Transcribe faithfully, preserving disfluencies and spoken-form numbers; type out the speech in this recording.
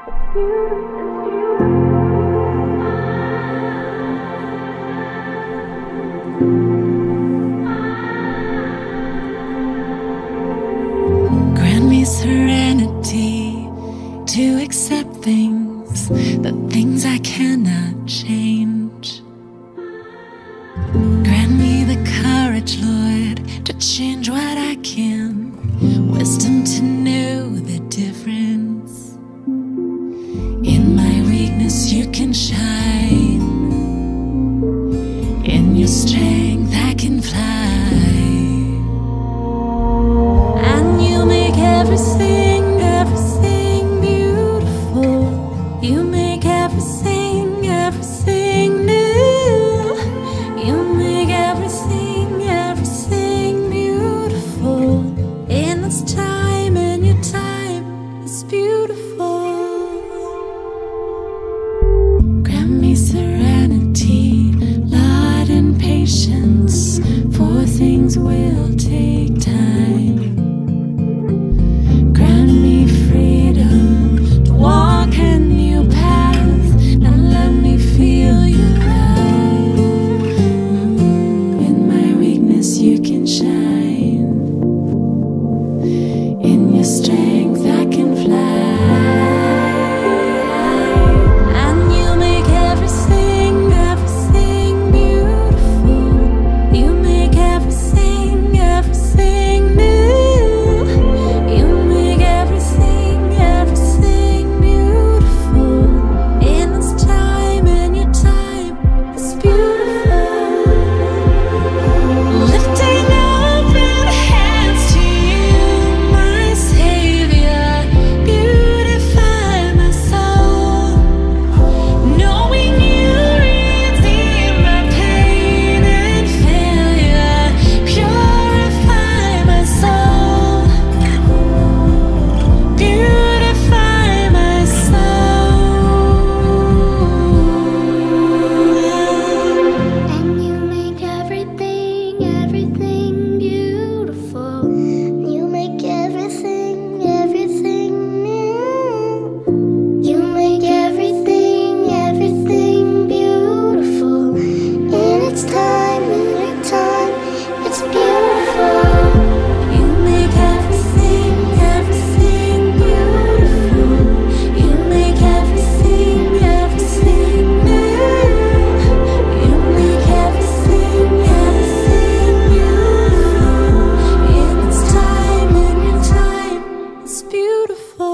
Grant me serenity to accept things, the things I cannot change. Grant me the courage, Lord, to change what I can, wisdom to know the difference. In my weakness you can shine, in your strength I can fly. And you make everything, everything beautiful. You make everything, everything new. You make everything, everything beautiful. In this time, in your time, it's beautiful. Grant me serenity, Lord, and patience, for things will take time. Grant me freedom to walk a new path, and let me feel your love. In my weakness you can shine, in your strength I can fly. And you make everything, everything beautiful. You make everything, everything new. You make everything, everything beautiful. In this time, in your time, it's beautiful. Lifting open hands to you, my Savior, beautify my soul. Knowing you redeem my pain and failure, purify my soul. Beautify my soul. And you make everything, everything beautiful. You make everything, everything new. You make everything, everything beautiful. In its time, in your time, it's beautiful. You make everything, everything beautiful. You make everything, everything new. You make everything, everything beautiful. In its time, in your time, it's beautiful.